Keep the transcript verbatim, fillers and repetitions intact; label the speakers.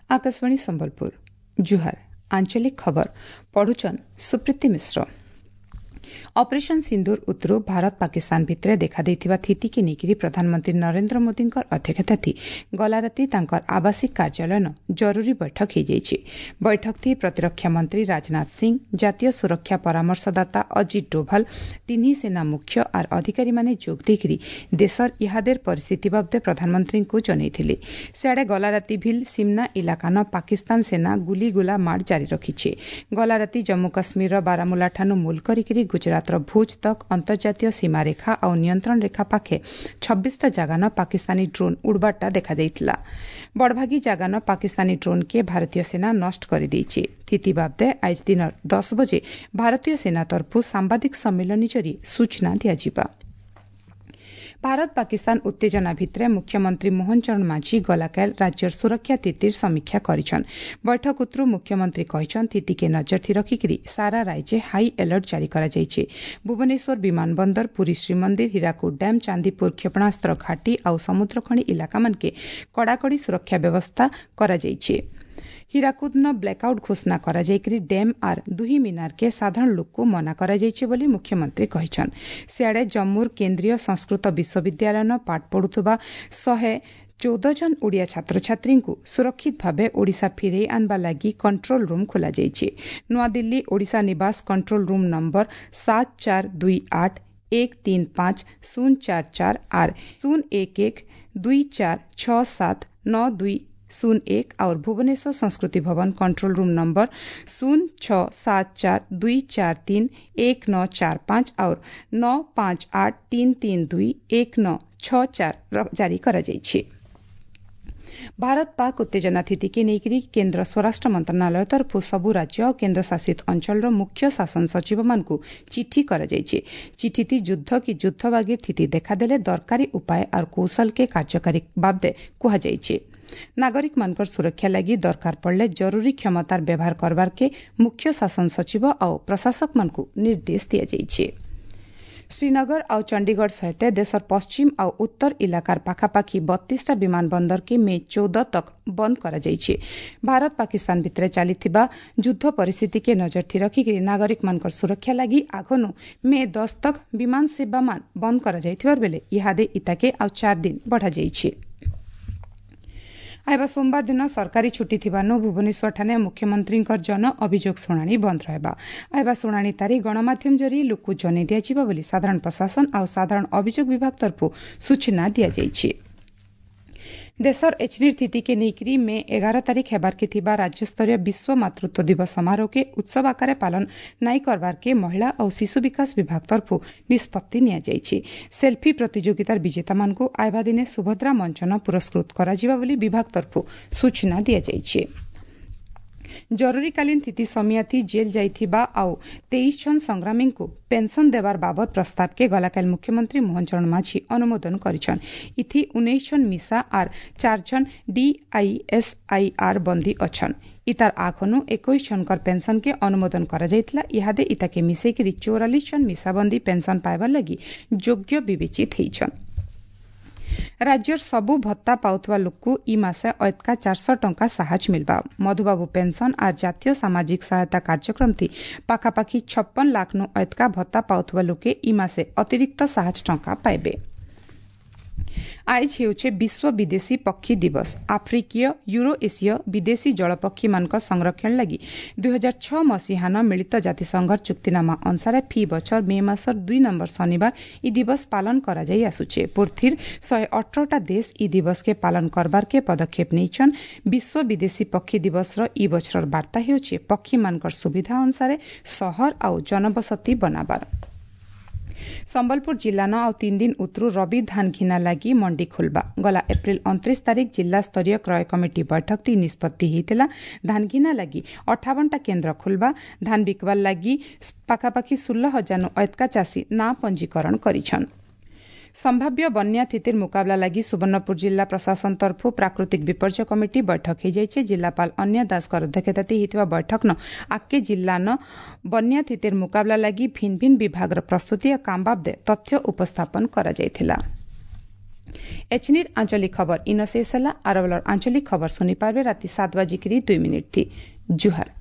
Speaker 1: आकाशवाणी संबलपुर जुहार आंचलिक खबर पढ़ुचन सुप्रीति मिश्र। ऑपरेशन सिंदूर उतरु भारत पाकिस्तान भितर देखा स्थिति की नेकिरी प्रधानमंत्री नरेंद्र मोदी अध्यक्षता थी गला राति तांकर आवासिक कार्यालय जरूरी बैठक हो जाइए। बैठक थी प्रतिरक्षा मंत्री राजनाथ सिंह, जातीय सुरक्षा परामर्शदाता अजित डोभाल, तीन सेना मुख्य और अधिकारी माने जोग देकरी देशर इहादेर परिस्थिति बाबदे प्रधानमंत्री को जनईथिले। सियाड़े गला राति भिल सिमना इलाकान पाकिस्तान सेना गुलीगोला माड़ जारी रखिछे। गला राति जम्मू काश्मीर बारामुला ठानु मूल करिकिरी गुजरातर भुज तक अंतर्जातीय सीमारेखा और नियंत्रण रेखा पाखे छब्बीस जगान पाकिस्तानी ड्रोन उड़बाटा देखा देइथिला। बड़भागी जगान पाकिस्तानी ड्रोन के भारतीय सेना नष्ट कर देइछे। स्थिति बाबदे आज दिन दस बजे भारतीय सेना तरफु सांबादिक सम्मेलन जरी सूचना दियाजिबा। भारत पाकिस्तान उत्तेजना भित्रे मुख्यमंत्री मोहन चरण माझी गलाकाल राज्यर सुरक्षा स्थितिर समीक्षा करिछन। बैठक उतरु मुख्यमंत्री कहिछन स्थिति के नजर थी रखिकरी सारा राज्य हाई अलर्ट जारी करा जाइछे। भुवनेश्वर विमान बंदर, पुरी श्रीमंदिर, हीराकुद डैम, चांदीपुर क्षेपणास्त्र घाटी और समुद्रखणी इलाका मन के कड़ाकड़ी सुरक्षा व्यवस्था करा जाइछे। हीराकुद न ब्लैकआउट घोषणा करा जाइकरी डैम और दुही मीनार के साधारण लोक को मना करा जाइछे बोली मुख्यमंत्री कहिछन। सियाड़े जम्मूर केन्द्रीय संस्कृत विश्वविद्यालय न पाठ पढ़ुथबा शहे चौदह जन ओडिया छात्र छात्री को सुरक्षित भावे ओडिशा फिरे आनबा लागि कंट्रोल रूम खोला जाइछे। नवा दिल्ली ओडिशा निवास कंट्रोल रूम नंबर सात चार दुई आठ एक तीन पांच शून्य चार चार आर शून्य एक एक दुई चार छ सात नौ दुई शून्य एक और भुवनेश्वर संस्कृति भवन कंट्रोल रूम नंबर शून्य छ सात चार दुई चार तीन एक नौ चार पांच और नौ पांच आठ तीन तीन दुई एक नौ छ चार जारी करा जाइछे। भारत पाक उत्तेजना स्थिति के नेकरी केन्द्र स्वराष्ट्र मंत्रणालय तरफ सबु राज्य और केन्द्र शासित अंचल मुख्य शासन सचिव मान चिठी करा जाइछे। चिठी थी युद्ध की युद्ध बागी स्थिति देखादेले दरकारी उपाय और कौशल के कार्यकारी बाबदे कहा जाइछे। नागरिक मानकर सुरक्षा लगी दरकार पड़ले जरूरी क्षमतार व्यवहार करबार के मुख्य शासन सचिव और प्रशासक मान निर्देश दिया जाइछे। श्रीनगर और चंडीगढ़ सहित देशर पश्चिम और उत्तर इलाकार पाखापाखी बत्तीस विमान बंदर के मे चौदह तक बंद करा जाइछे। भारत पाकिस्तान भितर चलीथिबा युद्ध परिस्थिति के नजर थी रखिकरी नागरिक मानकर सुरक्षा लगी आगनु मे दस तक विमान सेवा मान बंद करा जाइथिबार बेले इहादे इताके आउ चार दिन बढ़ा जाइछे। आइबा सोमवार दिन सरकारी छुट्टी थिबानु भुवनेश्वर ठाने मुख्यमंत्री जन अभियोग शुणाणी बंद रहबा। आइबा शुणाणी तारीख गणमाध्यम जरी लोक जनै दियाजिबा बोली साधारण प्रशासन और साधारण अभियोग विभाग तरफु सूचना दिया जाइछे। देशर एचनीर स्थिति के नेकरी में एगार तारीख हेबार के थिबा राज्यस्तरीय विश्व मातृत्व दिवस समारोह के उत्सव आकार पालन नाई करबार के महिला और शिशु विकास विभाग तरफु निष्पत्ति निया जाइछे। सेल्फी प्रतियोगितार विजेता मान को आइबा दिने सुभद्रा मंचन पुरस्कृत करा जिबा बोली विभाग तरफु सूचना दिया जाइछे। जरूरीकालीन स्थिति समियाथी जेल जाइथिबा आउ तेईस जन संग्रामी को पेंशन देवार बाबद प्रस्ताव के गलाकाल मुख्यमंत्री मोहन चरण माझी अनुमोदन करिछन। इथि उन्नीस जन मिसा और चार जन डीआईएसआईआर बंदी अछन। इतार आखनु इक्कीस जनकर पेंशन के अनुमोदन करा जाइतला। इहादे इताके मिसेकरी चौवालीस जन मिसाबंदी पेंशन पाइबार लगी योग्य विवेचित होइछन। राज्यर सबु भत्ता पाउथवा लोकू ई मासे अयतका चारश टंका साहाज मिलबा। मधुबाबू पेंशन और जातीय सामाजिक सहायता कार्यक्रम थी पाखापाखी छप्पन लाख नु अयतका भत्ता पाउथवा लोके ई मासे अतिरिक्त साहाज टंका पाइबे। आज हेउछे विश्व विदेशी पक्षी दिवस। आफ्रिकीय यूरो एसीय विदेशी जलपक्षी मानक संरक्षण लगी दुई हजार छह मसीहान मिलित जातिसंघर चुक्तिनामा अनुसार फी बछर मे मासर दुई नंबर शनिवार ई दिवस पालन करा जाई आसुछे। पूर्थिर शहे अठारटा देश ई दिवस के पालन करबार के पदक्षेप नेइछन। विश्व विदेशी पक्षी दिवस ई बछर वार्ता हेउछे पक्षी मानकर सुविधा अनुसार शहर और जनबसती बनाबार। संबलपुर जिला न और तीन दिन उतरु रबी धान घिना लगी मंडी खोलबा। गला एप्रिल उनतीस तारीख जिला स्तरीय क्रय कमिटी बैठक ती निष्पत्ति होता धान घिना लगी अठावनटा केन्द्र खोलबा। धान बिकबार लगी पाखापाखी सोलह हजार अयतका चाषी ना पंजीकरण करिछन। संभाव्य बन्या स्थितिर मुकाबला लगी सुवर्णपुर जिला प्रशासन तरफु प्राकृतिक विपर्यय कमिटी बैठक हो जाइछे। जिलापाल अन्य दासकर अध्यक्षता होइतिबा बैठक न आके जिल्ला न बन्या स्थितिर मुकाबला लगी भिन्न भिन्न विभाग प्रस्तुति और काम बाबदे तथ्य उपस्थापन करा जाइथिला। एचनिर आंचलिक खबर इन शेष है। आरवलर आंचलिक खबर सुनी पार्बे राति सात बजिकरी दुई मिनिट थी। जुहार।